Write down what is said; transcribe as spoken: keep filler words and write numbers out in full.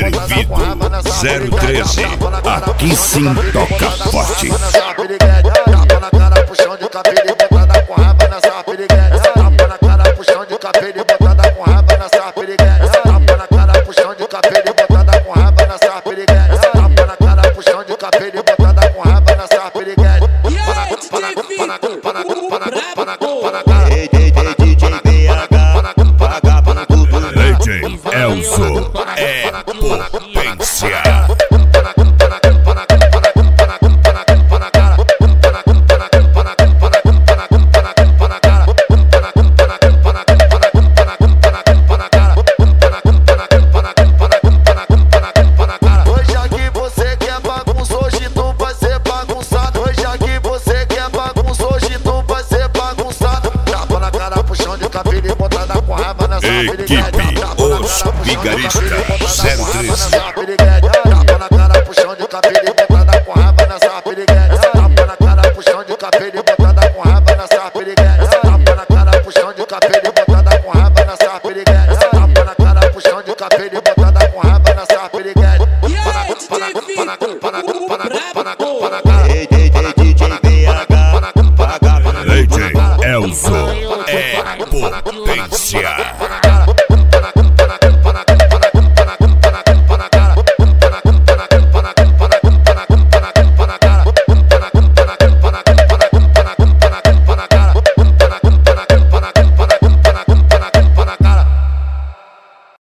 Atrevido zero treze, aqui sim toca forte. Tapa na cara, puxão de cabelo e botada com raba nessa piriguete. Tapa na cara, puxão de cabelo e botada com raba nessa piriguete. Tapa na cara, puxão de cabelo e botada com raba nessa piriguete. Tapa na cara, puxão de cabelo e botada com raba nessa piriguete. D J Elzo é potência. Equipe Os Vigaristas zero treze. Tapa na cara, puxão de cabelo e botada com raba nessa piriguete. Tapa na cara, puxão de cabelo e botada com raba nessa piriguete. Tapa na cara, puxão de cabelo e botada com raba nessa piriguete. Tapa na cara, puxão de cabelo e botada com raba nessa piriguete. D J Elzo é potência.